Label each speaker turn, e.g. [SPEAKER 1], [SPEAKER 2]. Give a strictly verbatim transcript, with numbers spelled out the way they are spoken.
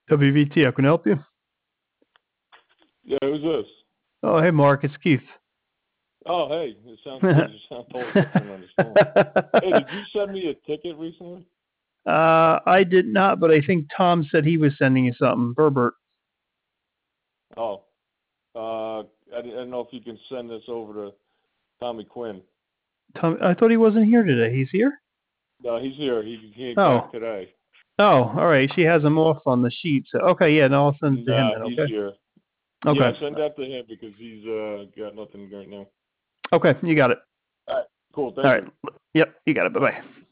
[SPEAKER 1] W V T, I can help you.
[SPEAKER 2] Yeah, who's this?
[SPEAKER 1] Oh, hey, Mark, it's Keith.
[SPEAKER 2] Oh, hey, it sounds good. You sound totally different on this phone. Hey, did you send me a ticket recently?
[SPEAKER 1] uh, I did not, but I think Tom said he was sending you something. Berbert.
[SPEAKER 2] Oh, uh, I didn't, I didn't know if you can send this over to Tommy Quinn.
[SPEAKER 1] Tom, I thought he wasn't here today. He's here?
[SPEAKER 2] No, he's here. He came back
[SPEAKER 1] Oh.
[SPEAKER 2] today.
[SPEAKER 1] Oh, all right. She has him off on the sheet. So, okay, yeah, no, I'll send it to him
[SPEAKER 2] Nah,
[SPEAKER 1] then,
[SPEAKER 2] he's
[SPEAKER 1] okay?
[SPEAKER 2] here. Yeah,
[SPEAKER 1] Okay.
[SPEAKER 2] send that to him because he's uh got nothing right now.
[SPEAKER 1] Okay, you got it.
[SPEAKER 2] All right, cool.
[SPEAKER 1] All
[SPEAKER 2] Thank
[SPEAKER 1] right.
[SPEAKER 2] you.
[SPEAKER 1] Yep, you got it. Bye-bye.